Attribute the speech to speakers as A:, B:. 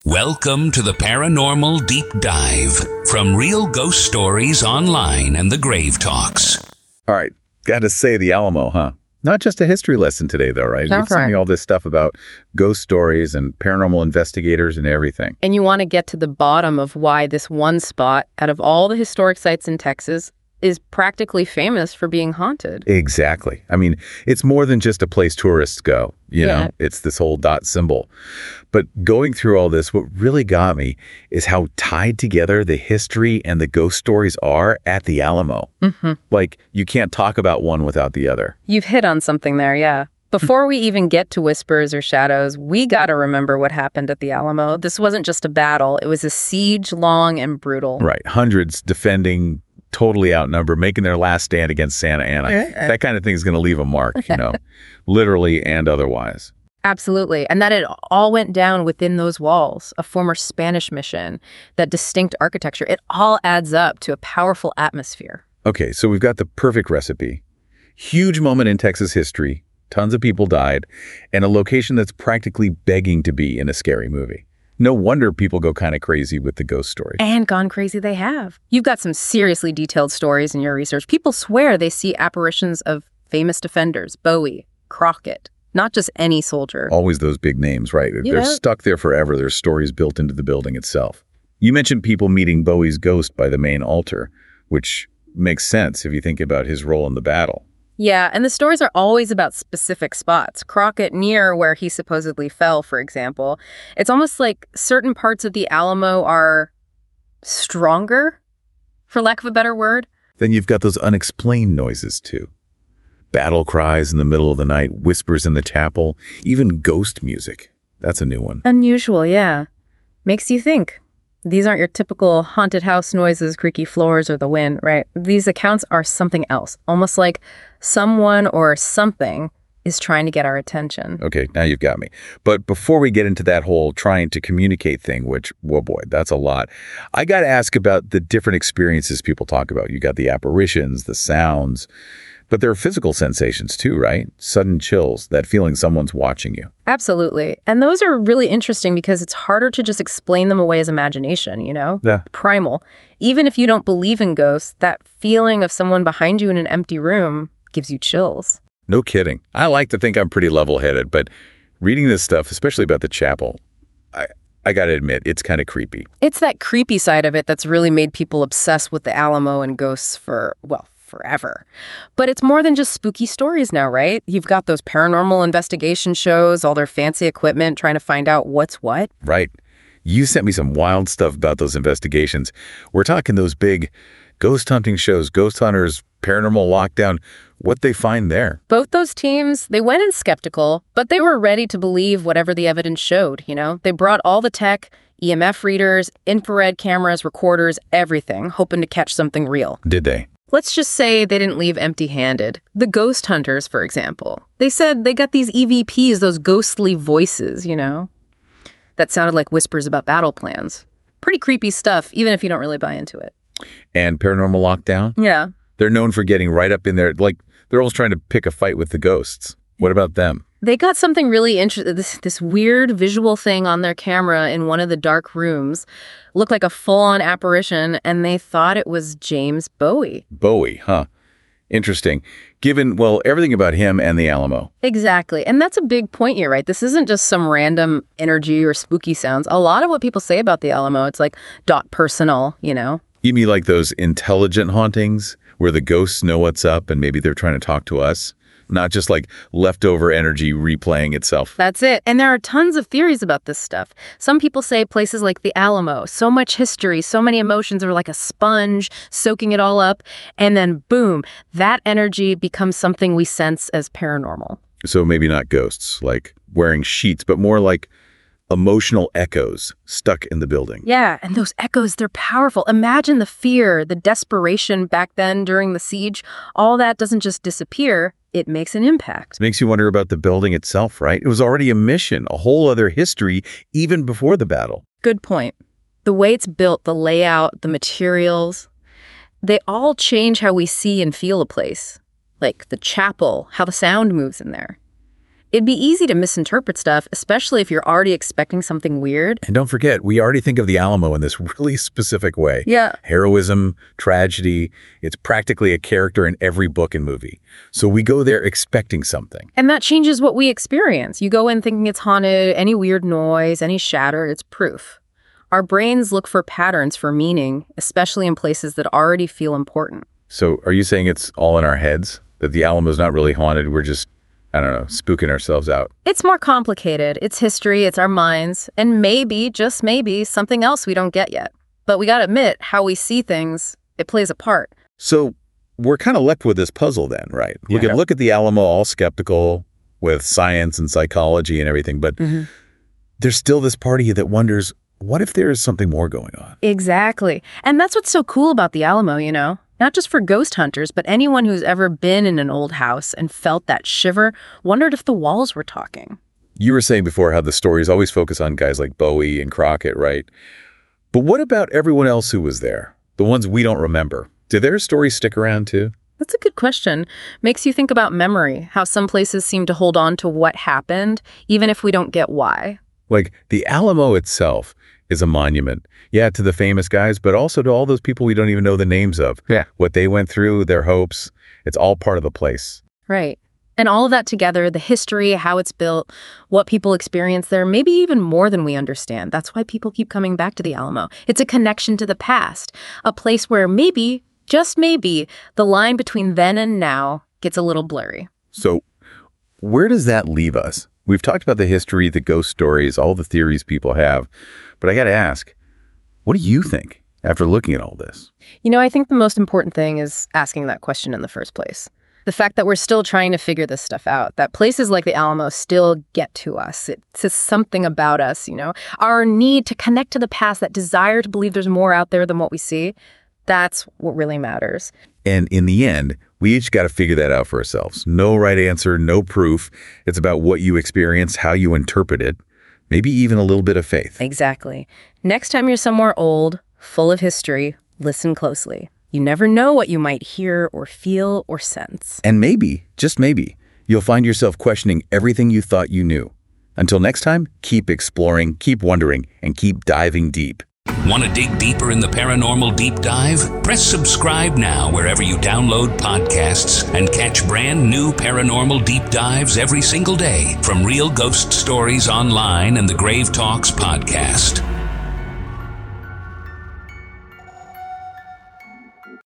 A: Welcome to the Paranormal Deep Dive from Real Ghost Stories Online and the Grave Talks.
B: All right, got to say the Alamo, huh? Not just a history lesson today, though, right?
C: That's
B: You sent me
C: right.
B: all this stuff about ghost stories and paranormal investigators and everything.
C: And you want to get to the bottom of why this one spot, out of all the historic sites in Texas, is practically famous for being haunted.
B: Exactly. I mean, it's more than just a place tourists go, you
C: Yeah.
B: know? It's this whole dot symbol. But going through all this, what really got me is how tied together the history and the ghost stories are at the Alamo.
C: Mm-hmm.
B: Like, you can't talk about one without the other.
C: You've hit on something there, yeah. Before we even get to whispers or shadows, we got to remember what happened at the Alamo. This wasn't just a battle. It was a siege, long and brutal.
B: Right. Hundreds defending, totally outnumbered, making their last stand against Santa Anna. That kind of thing is going to leave a mark, you know, literally and otherwise.
C: Absolutely. And that it all went down within those walls, a former Spanish mission, that distinct architecture. It all adds up to a powerful atmosphere.
B: Okay, so we've got the perfect recipe. Huge moment in Texas history, tons of people died, and a location that's practically begging to be in a scary movie. No wonder people go kind of crazy with the ghost story.
C: And gone crazy they have. You've got some seriously detailed stories in your research. People swear they see apparitions of famous defenders, Bowie, Crockett, not just any soldier.
B: Always those big names, right? They're
C: Yeah.
B: stuck there forever. There's stories built into the building itself. You mentioned people meeting Bowie's ghost by the main altar, which makes sense if you think about his role in the battle.
C: Yeah, and the stories are always about specific spots. Crockett near where he supposedly fell, for example. It's almost like certain parts of the Alamo are stronger, for lack of a better word.
B: Then you've got those unexplained noises, too. Battle cries in the middle of the night, whispers in the chapel, even ghost music. That's a new one.
C: Unusual, yeah. Makes you think. These aren't your typical haunted house noises, creaky floors, or the wind, right? These accounts are something else, almost like someone or something is trying to get our attention.
B: Okay, now you've got me. But before we get into that whole trying to communicate thing, which, whoa boy, that's a lot, I got to ask about the different experiences people talk about. You got the apparitions, the sounds, but there are physical sensations too, right? Sudden chills, that feeling someone's watching you.
C: Absolutely. And those are really interesting because it's harder to just explain them away as imagination, you know?
B: Yeah.
C: Primal. Even if you don't believe in ghosts, that feeling of someone behind you in an empty room gives you chills.
B: No kidding. I like to think I'm pretty level-headed, but reading this stuff, especially about the chapel, I got to admit, it's kind of creepy.
C: It's that creepy side of it that's really made people obsess with the Alamo and ghosts for, well, forever. But it's more than just spooky stories now, right? You've got those paranormal investigation shows, all their fancy equipment, trying to find out what's what.
B: Right. You sent me some wild stuff about those investigations. We're talking those big ghost hunting shows, Ghost Hunters, Paranormal Lockdown, what they find there.
C: Both those teams, they went in skeptical, but they were ready to believe whatever the evidence showed, you know? They brought all the tech, EMF readers, infrared cameras, recorders, everything, hoping to catch something real.
B: Did they?
C: Let's just say they didn't leave empty-handed. The ghost hunters, for example, they said they got these EVPs, those ghostly voices, you know, that sounded like whispers about battle plans. Pretty creepy stuff, even if you don't really buy into it.
B: And Paranormal Lockdown?
C: Yeah.
B: They're known for getting right up in there, like they're always trying to pick a fight with the ghosts. What about them?
C: They got something really interesting, this weird visual thing on their camera in one of the dark rooms. Looked like a full-on apparition, and they thought it was James Bowie.
B: Bowie, huh? Interesting. Given, well, everything about him and the Alamo.
C: Exactly. And that's a big point here, right? This isn't just some random energy or spooky sounds. A lot of what people say about the Alamo, it's like personal, you know?
B: You mean like those intelligent hauntings where the ghosts know what's up and maybe they're trying to talk to us? Not just like leftover energy replaying itself.
C: That's it. And there are tons of theories about this stuff. Some people say places like the Alamo, so much history, so many emotions are like a sponge, soaking it all up. And then boom, that energy becomes something we sense as paranormal.
B: So maybe not ghosts, like wearing sheets, but more like emotional echoes stuck in the building.
C: Yeah, and those echoes, they're powerful. Imagine the fear, the desperation back then during the siege. All that doesn't just disappear. It makes an impact.
B: Makes you wonder about the building itself, right? It was already a mission, a whole other history, even before the battle.
C: Good point. The way it's built, the layout, the materials, they all change how we see and feel a place. Like the chapel, how the sound moves in there. It'd be easy to misinterpret stuff, especially if you're already expecting something weird.
B: And don't forget, we already think of the Alamo in this really specific way.
C: Yeah.
B: Heroism, tragedy, it's practically a character in every book and movie. So we go there expecting something.
C: And that changes what we experience. You go in thinking it's haunted, any weird noise, any shatter, it's proof. Our brains look for patterns for meaning, especially in places that already feel important.
B: So are you saying it's all in our heads? That the Alamo's not really haunted, we're just, I don't know, spooking ourselves out?
C: It's more complicated. It's history, it's our minds, and maybe, just maybe, something else we don't get yet. But we gotta admit, how we see things, it plays a part.
B: So we're kind of left with this puzzle then, right? We
C: Yeah.
B: can look at the Alamo all skeptical with science and psychology and everything, but there's still this part of you that wonders, what if there is something more going on?
C: Exactly. And that's what's so cool about the Alamo, you know? Not just for ghost hunters, but anyone who's ever been in an old house and felt that shiver, wondered if the walls were talking.
B: You were saying before how the stories always focus on guys like Bowie and Crockett, right? But what about everyone else who was there? The ones we don't remember? Do their stories stick around too?
C: That's a good question. Makes you think about memory, how some places seem to hold on to what happened, even if we don't get why.
B: Like the Alamo itself is a monument. Yeah, to the famous guys, but also to all those people we don't even know the names of.
D: Yeah.
B: What they went through, their hopes, it's all part of the place.
C: Right. And all of that together, the history, how it's built, what people experience there, maybe even more than we understand. That's why people keep coming back to the Alamo. It's a connection to the past, a place where maybe, just maybe, the line between then and now gets a little blurry.
B: So where does that leave us? We've talked about the history, the ghost stories, all the theories people have, but I got to ask, what do you think after looking at all this?
C: You know, I think the most important thing is asking that question in the first place. The fact that we're still trying to figure this stuff out, that places like the Alamo still get to us. It says something about us, you know? Our need to connect to the past, that desire to believe there's more out there than what we see, that's what really matters.
B: And in the end, we each got to figure that out for ourselves. No right answer, no proof. It's about what you experience, how you interpret it, maybe even a little bit of faith.
C: Exactly. Next time you're somewhere old, full of history, listen closely. You never know what you might hear or feel or sense.
B: And maybe, just maybe, you'll find yourself questioning everything you thought you knew. Until next time, keep exploring, keep wondering, and keep diving deep.
A: Want to dig deeper in the paranormal deep dive? Press subscribe now wherever you download podcasts and catch brand new paranormal deep dives every single day from Real Ghost Stories Online and the Grave Talks podcast.